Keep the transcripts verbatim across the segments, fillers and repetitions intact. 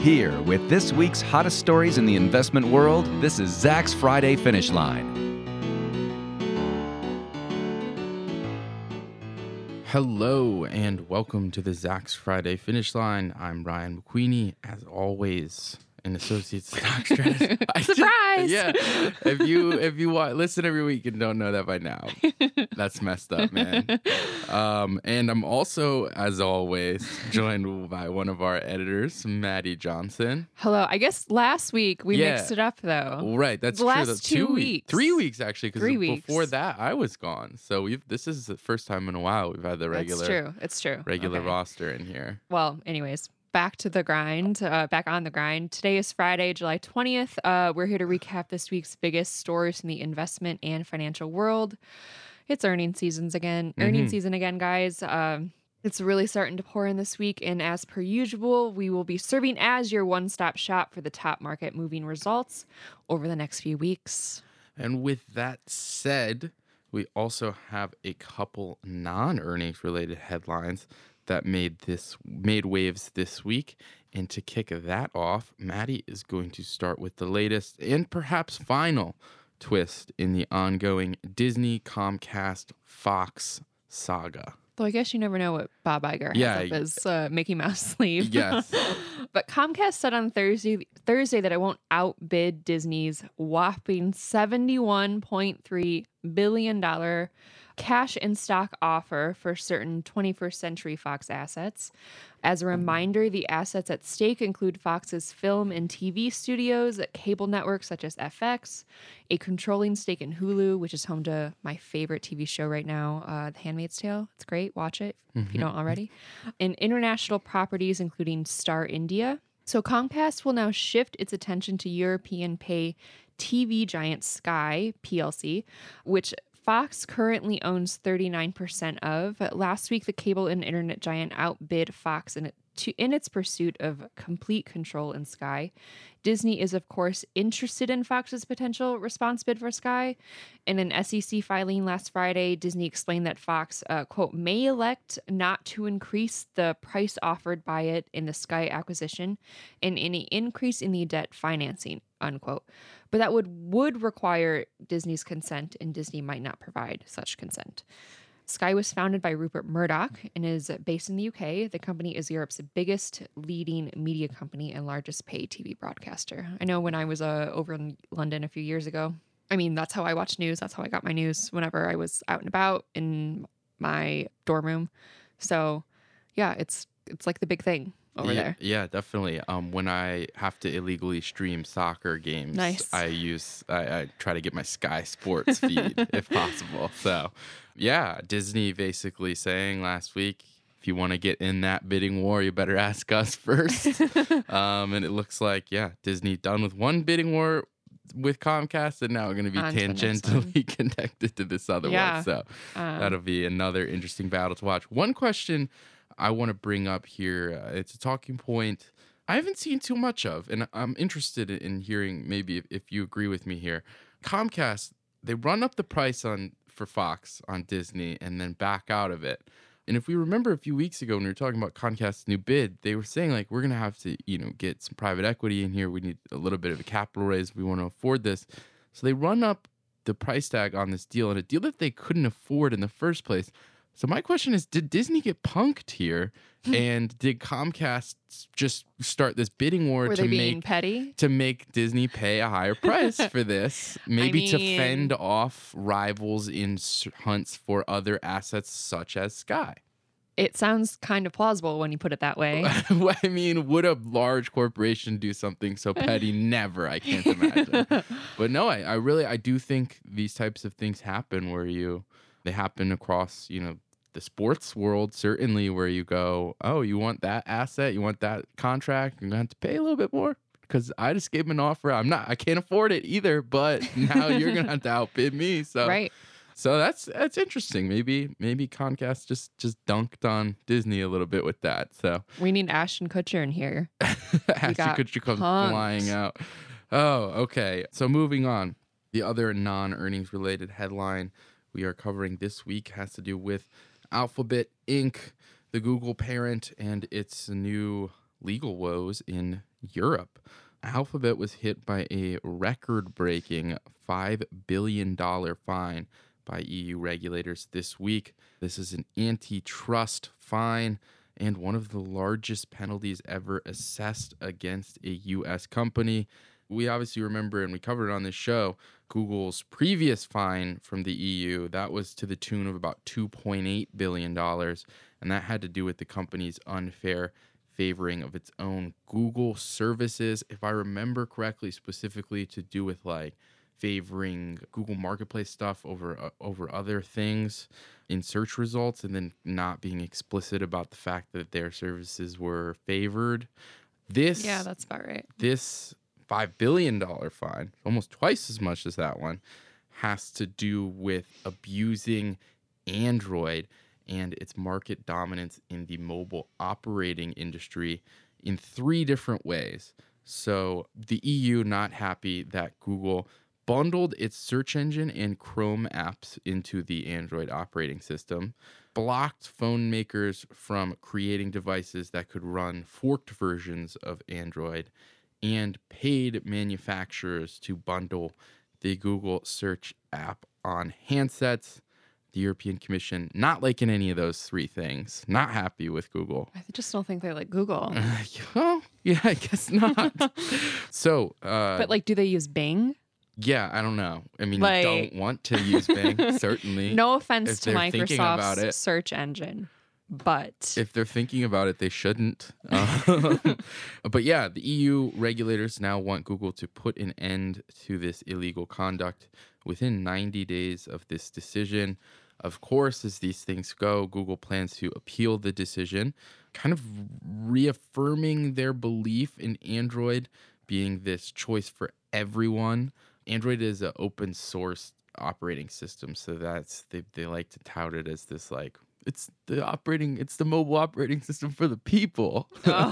Here with this week's hottest stories in the investment world, this is Zacks Friday Finish Line. Hello and welcome to the Zacks Friday Finish Line. I'm Ryan McQueenie, as always, an associate stock strategist. Surprise! Yeah, if you if you want, listen every week and don't know that by now, that's messed up, man. Um, and I'm also, as always, joined by one of our editors, Maddie Johnson. Hello. I guess last week we Yeah. mixed it up though. Right, that's The true. last That's two weeks, weeks. three weeks actually, Three because before weeks. that I was gone. So we've this is the first time in a while we've had the regular. It's true. It's true. regular Okay. roster in here. Well, anyways, back to the grind, uh, back on the grind. Today is Friday, July twentieth. Uh, we're here to recap this week's biggest stories in the investment and financial world. It's earnings seasons again. Earnings Mhm. season again, guys. Um, it's really starting to pour in this week. And as per usual, we will be serving as your one-stop shop for the top market moving results over the next few weeks. And with that said, we also have a couple non-earnings related headlines that made this made waves this week. And to kick that off, Maddie is going to start with the latest and perhaps final twist in the ongoing Disney, Comcast, Fox saga. Though I guess you never know what Bob Iger has Yeah, up his uh, Mickey Mouse sleeve. Yes. But Comcast said on Thursday Thursday that it won't outbid Disney's whopping seventy-one point three billion dollars cash and stock offer for certain twenty-first Century Fox assets. As a reminder, the assets at stake include Fox's film and T V studios, cable networks such as F X, a controlling stake in Hulu, which is home to my favorite T V show right now, uh, The Handmaid's Tale. It's great. Watch it if you don't already. And international properties, including Star India. So Comcast will now shift its attention to European pay T V giant Sky P L C, which Fox currently owns thirty-nine percent of. Last week, the cable and internet giant outbid Fox in, it to, in its pursuit of complete control in Sky. Disney is, of course, interested in Fox's potential response bid for Sky. In an S E C filing last Friday, Disney explained that Fox, uh, quote, may elect not to increase the price offered by it in the Sky acquisition and any increase in the debt financing, unquote. But that would, would require Disney's consent, and Disney might not provide such consent. Sky was founded by Rupert Murdoch and is based in the U K. The company is Europe's biggest leading media company and largest pay T V broadcaster. I know when I was uh, over in London a few years ago, I mean, that's how I watched news. That's how I got my news whenever I was out and about in my dorm room. So, yeah, it's it's like the big thing over yeah, there. Yeah, definitely. Um, when I have to illegally stream soccer games, Nice. I use I, I try to get my Sky Sports feed if possible. So, yeah, Disney basically saying last week, if you want to get in that bidding war, you better ask us first. um, and it looks like, yeah, Disney done with one bidding war with Comcast, and now we're going to be On to the next one. tangentially connected to this other Yeah. one. So Um, that'll be another interesting battle to watch. One question I want to bring up here, uh, it's a talking point I haven't seen too much of, and I'm interested in hearing maybe if, if you agree with me here. Comcast, they run up the price on for Fox on Disney and then back out of it. And if we remember a few weeks ago when we were talking about Comcast's new bid, they were saying like, we're going to have to, you know, get some private equity in here. We need a little bit of a capital raise if we want to afford this. So they run up the price tag on this deal, and a deal that they couldn't afford in the first place. So my question is, did Disney get punked here? And did Comcast just start this bidding war Were to they being make petty? to make Disney pay a higher price for this? Maybe to mean- fend off rivals in s- hunts for other assets such as Sky. It sounds kind of plausible when you put it that way. I mean, would a large corporation do something so petty? Never. I can't imagine. But no, I, I really, I do think these types of things happen where you, they happen across, you know, the sports world, certainly, where you go, oh, you want that asset, you want that contract, you're gonna have to pay a little bit more because I just gave him an offer. I'm not, I can't afford it either, but now you're gonna have to outbid me. So, Right. so that's that's interesting. Maybe maybe Comcast just just dunked on Disney a little bit with that. So We need Ashton Kutcher in here. Ashton got Kutcher comes punked. flying out. Oh, okay. So moving on, the other non-earnings related headline we are covering this week has to do with Alphabet Incorporated, the Google parent, and its new legal woes in Europe. Alphabet was hit by a record-breaking five billion dollars fine by E U regulators this week. This is an antitrust fine and one of the largest penalties ever assessed against a U S company. We obviously remember, and we covered it on this show, Google's previous fine from the E U. That was to the tune of about two point eight billion dollars, and that had to do with the company's unfair favoring of its own Google services. If I remember correctly, specifically to do with like favoring Google Marketplace stuff over uh, over other things in search results, and then not being explicit about the fact that their services were favored. This Yeah, that's about right. This five billion dollars fine, almost twice as much as that one, has to do with abusing Android and its market dominance in the mobile operating industry in three different ways. So the E U not happy that Google bundled its search engine and Chrome apps into the Android operating system, blocked phone makers from creating devices that could run forked versions of Android, and paid manufacturers to bundle the Google search app on handsets. The European Commission not liking any of those three things, not happy with Google. I just don't think they like Google. Well, yeah, I guess not. so, uh, But like, do they use Bing? yeah, I don't know. I mean, Like- you don't want to use Bing, certainly. No offense if to they're thinking about Microsoft's it. search engine, but If they're thinking about it, they shouldn't. Um, but yeah, the E U regulators now want Google to put an end to this illegal conduct within ninety days of this decision. Of course, as these things go, Google plans to appeal the decision, kind of reaffirming their belief in Android being this choice for everyone. Android is an open source operating system, so that's they, they like to tout it as this like it's the operating it's the mobile operating system for the people.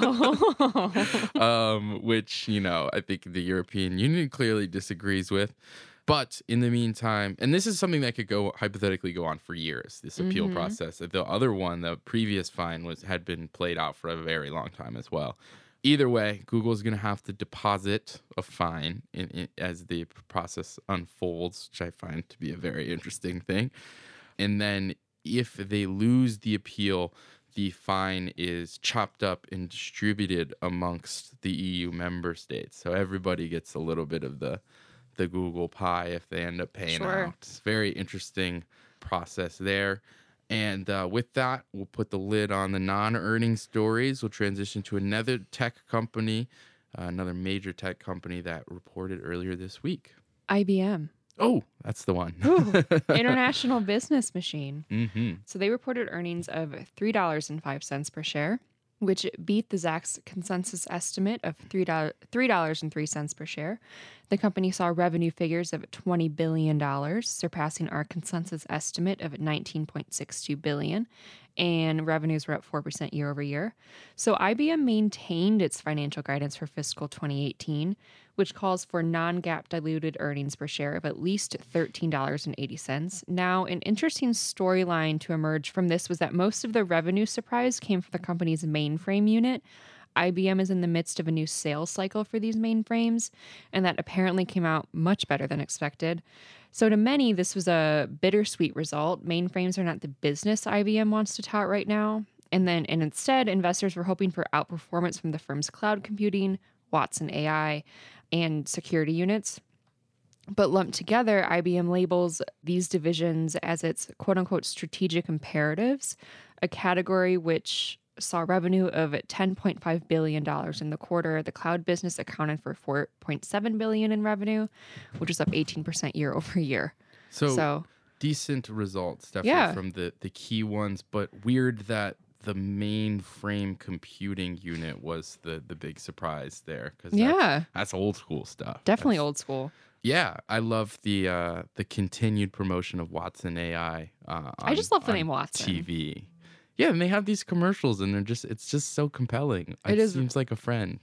oh. um, which, you know, I think the European Union clearly disagrees with. But in the meantime, and this is something that could go hypothetically go on for years, this appeal Mhm. process. The other one, the previous fine, was had been played out for a very long time as well. Either way, Google's going to have to deposit a fine in, in, as the process unfolds, which I find to be a very interesting thing. And then if they lose the appeal, the fine is chopped up and distributed amongst the E U member states. So everybody gets a little bit of the the Google pie if they end up paying Sure. out. It's a very interesting process there. And uh, with that, we'll put the lid on the non-earning stories. We'll transition to another tech company, uh, another major tech company that reported earlier this week. I B M, Oh, that's the one. Ooh, International Business Machine. mm-hmm. So they reported earnings of three dollars and five cents per share, which beat the Zacks consensus estimate of three dollars three dollars and three cents per share. The company saw revenue figures of twenty billion dollars, surpassing our consensus estimate of nineteen point six two billion dollars, and revenues were up four percent year over year. So I B M maintained its financial guidance for fiscal twenty eighteen, which calls for non-GAAP diluted earnings per share of at least thirteen dollars and eighty cents. Now, an interesting storyline to emerge from this was that most of the revenue surprise came from the company's mainframe unit. I B M is in the midst of a new sales cycle for these mainframes, and that apparently came out much better than expected. So to many, this was a bittersweet result. Mainframes are not the business I B M wants to tout right now. And then, and instead, investors were hoping for outperformance from the firm's cloud computing, Watson A I, and security units. But lumped together, I B M labels these divisions as its quote-unquote strategic imperatives, a category which saw revenue of ten point five billion dollars in the quarter. The cloud business accounted for four point seven billion dollars in revenue, which is up eighteen percent year over year. So, So, decent results, definitely Yeah. from the, the key ones, but weird that the mainframe computing unit was the, the big surprise there. Cause that's, yeah, that's old school stuff. definitely That's- old school. Yeah, I love the uh, the continued promotion of Watson A I. Uh, I just love the on name Watson. T V. Yeah, and they have these commercials, and they're just it's just so compelling. It It, is- seems like a friend.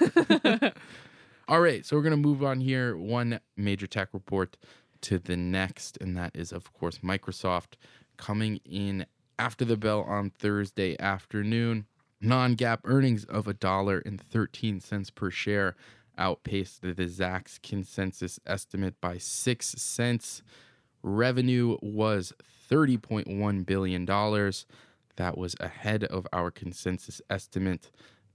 All right, so we're gonna move on here. One major tech report to the next, and that is, of course, Microsoft coming in after the bell on Thursday afternoon. Non-GAAP earnings of one dollar and thirteen cents per share outpaced the Zacks consensus estimate by six cents. Revenue was thirty point one billion dollars. That was ahead of our consensus estimate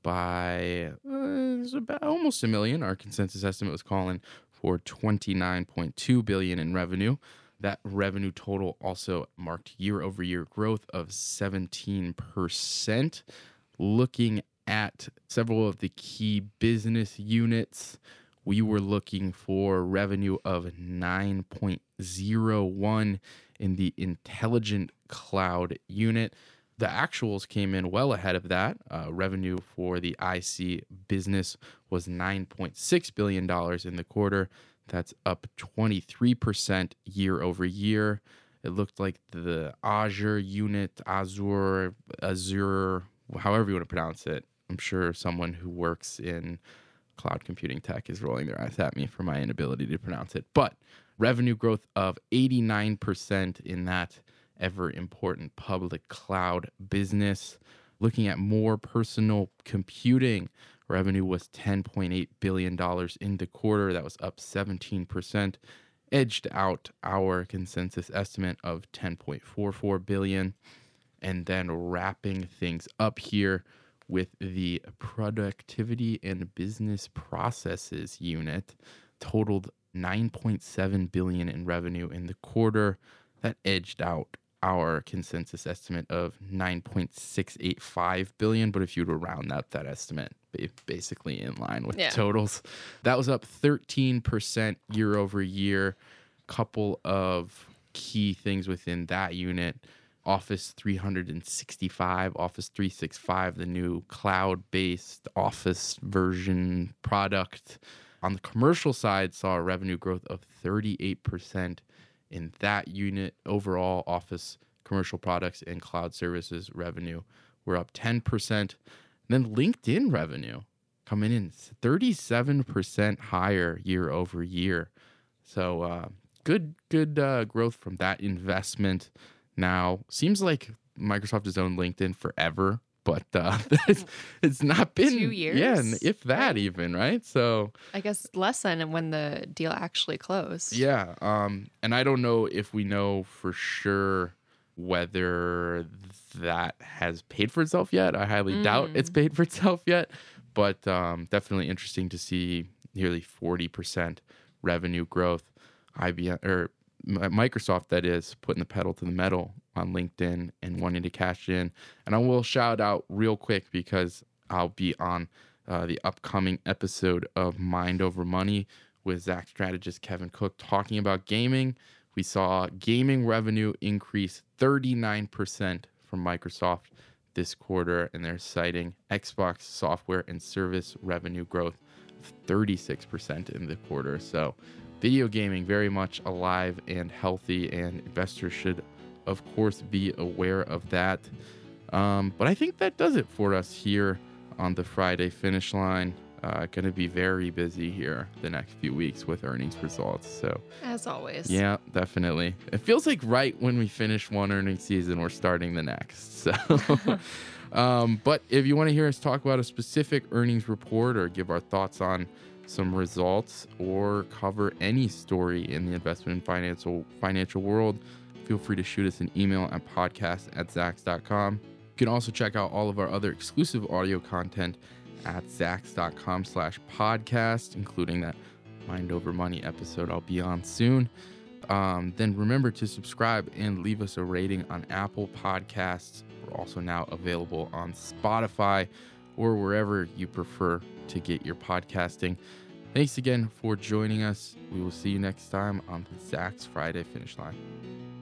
by uh, about almost a million. Our consensus estimate was calling for twenty-nine point two billion dollars in revenue. That revenue total also marked year-over-year growth of seventeen percent. Looking at several of the key business units, we were looking for revenue of nine point zero one in the Intelligent Cloud unit. The actuals came in well ahead of that. Uh, revenue for the I C business was nine point six billion dollars in the quarter. That's up twenty-three percent year over year. It looked like the Azure unit, Azure, Azure, however you want to pronounce it. I'm sure someone who works in cloud computing tech is rolling their eyes at me for my inability to pronounce it. But revenue growth of eighty-nine percent in that ever important public cloud business. Looking at more personal computing, revenue was ten point eight billion dollars in the quarter. That was up seventeen percent, edged out our consensus estimate of ten point four four billion dollars. And then wrapping things up here with the productivity and business processes unit, totaled nine point seven billion dollars in revenue in the quarter. That edged out our consensus estimate of nine point six eight five billion dollars. But if you were to round out that estimate, basically in line with yeah. the totals, that was up thirteen percent year over year. Couple of key things within that unit. Office three sixty-five, Office three sixty-five, the new cloud-based Office version product. On the commercial side, saw a revenue growth of thirty-eight percent in that unit. Overall, Office commercial products and cloud services revenue were up ten percent. And then LinkedIn revenue coming in thirty-seven percent higher year over year. So uh, good, good uh, growth from that investment. Now, seems like Microsoft has owned LinkedIn forever, but uh, it's, it's not been two years. Yeah, if that right? even, right? So I guess less than when the deal actually closed. Yeah, um, and I don't know if we know for sure whether that has paid for itself yet. I highly mm. doubt it's paid for itself yet, but um, definitely interesting to see nearly forty percent revenue growth. I B M or Microsoft, that is, putting the pedal to the metal on LinkedIn and wanting to cash in. And I will shout out real quick because I'll be on uh, the upcoming episode of Mind Over Money with Zacks strategist Kevin Cook talking about gaming. We saw gaming revenue increase thirty-nine percent from Microsoft this quarter, and they're citing Xbox software and service revenue growth of thirty-six percent in the quarter. So video gaming very much alive and healthy, and investors should, of course, be aware of that. Um, but I think that does it for us here on the Friday Finish Line. Uh, going to be very busy here the next few weeks with earnings results. So, as always, yeah, definitely. It feels like right when we finish one earnings season, we're starting the next. So, um, but if you want to hear us talk about a specific earnings report or give our thoughts on some results or cover any story in the investment and financial financial world, feel free to shoot us an email at podcast at zacks dot com. You can also check out all of our other exclusive audio content at zacks dot com slash podcast, including that Mind Over Money episode I'll be on soon. Um, then remember to subscribe and leave us a rating on Apple Podcasts. We're also now available on Spotify or wherever you prefer to get your podcasting. Thanks again for joining us. We will see you next time on the Zacks Friday Finish Line.